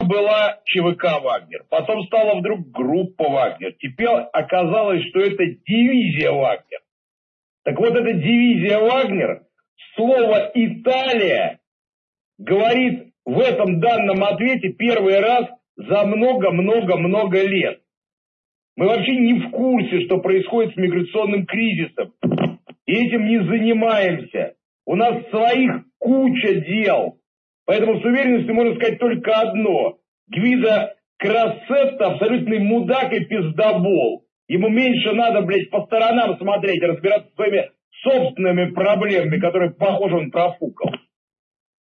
была ЧВК «Вагнер», потом стала вдруг группа «Вагнер», теперь оказалось, что это дивизия «Вагнер». Так вот, эта дивизия «Вагнер», слово «Италия» говорит в этом данном ответе первый раз за много-много-много лет. Мы вообще не в курсе, что происходит с миграционным кризисом. И этим не занимаемся. У нас своих куча дел. Поэтому с уверенностью можно сказать только одно. Гвидо Кроссетто абсолютный мудак и пиздобол. Ему меньше надо, блядь, по сторонам смотреть и разбираться со своими собственными проблемами, которые, похоже, он профукал.